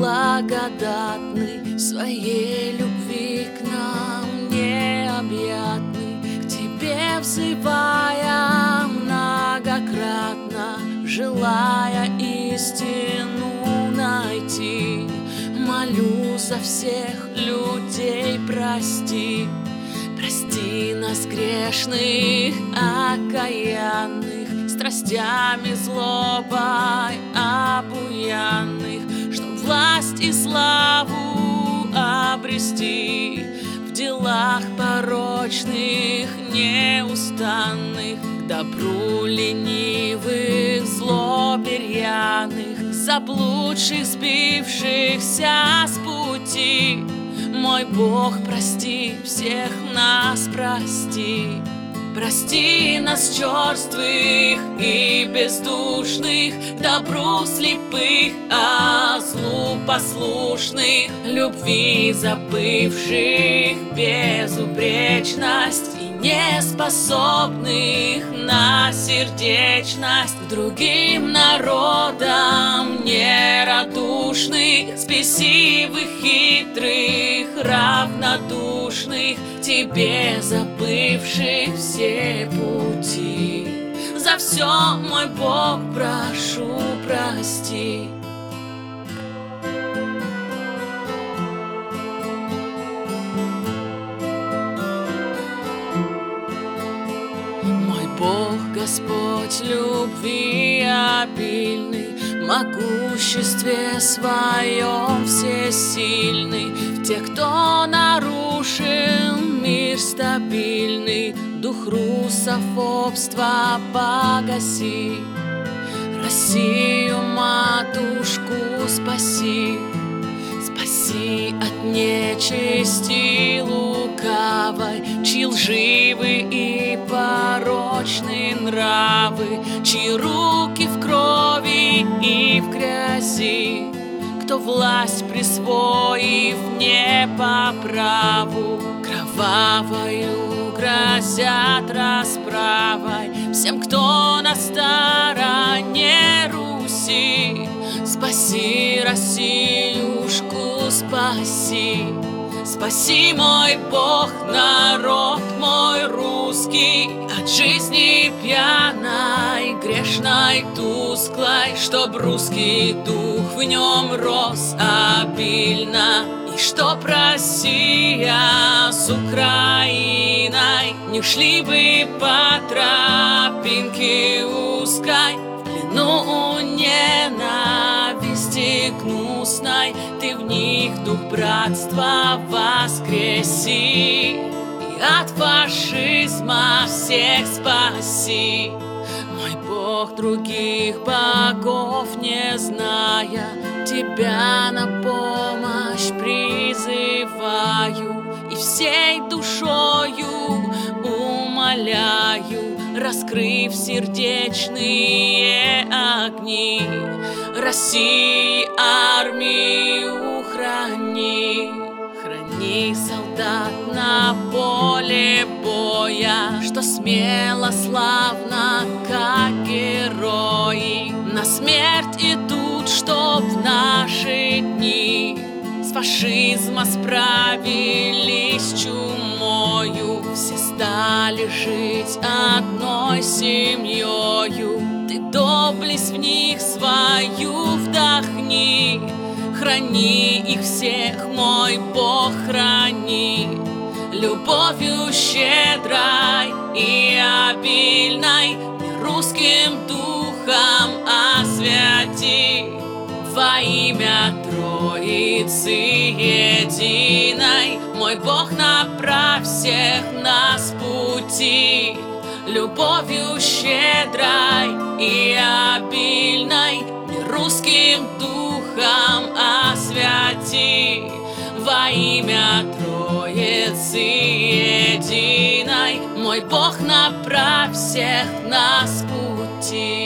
благодатный, своей любви к нам необъятный, к Тебе взывая многократно, желая истину найти. Молю за всех людей, прости, прости нас грешных, окаянных, страстями, злобой обуянных, чтоб власть и славу обрести в делах порочных, неустанных, к добру ленивых, злобе рьяных, заблудших, сбившихся с пути. Мой Бог, прости, всех нас прости. Прости нас, черствых и бездушных, к добру слепых, а злу послушных, любви забывших безупречность и неспособных на сердечность, к другим народам нерадушных, спесивых, хитрых, равнодушных, Тебе забывших все пути. За все, мой Бог, прошу, прости. Мой Бог, Господь любви обильный, в могуществе своем всесильный, в тех, кто нарушил мир стабильный, дух русофобства погаси. Россию, матушку, спаси, спаси от нечисти лукавой, чьи лживы и порочные нравы, чьи руки в крови и в грязи, кто власть присвоив не по праву, кровавою грозят расправой всем, кто на стороне Руси. Спаси Россиюшку, спаси, спаси, мой Бог, народ мой русский, от жизни пьяной, грешной, тусклой, чтоб русский дух в нем рос обильно, и чтоб Россия с Украиной не ушли бы по тропинке узкой, в плену ненависти гнусной. Ты в них дух братства воскреси, и от фашизма всех спаси. Мой Бог, других богов не зная, Тебя на помощь призываю и всей душою умоляю, раскрыв сердечные огни, России армию храни. Храни солдат на поле боя, что смело, славно, как герои, на смерть идут, чтоб в наши дни с фашизма справились чумою, все стали жить одной семьёю. Ты доблесть в них свою вдохни, храни их всех, мой Бог, храни, любовью щедрой и обильной, русским духом освяти, во имя Троицы единой. Мой Бог, направь всех нас пути, любовью щедрой и обильной, русским духом освяти, во имя Троицы единой. Мой Бог, направь всех нас пути.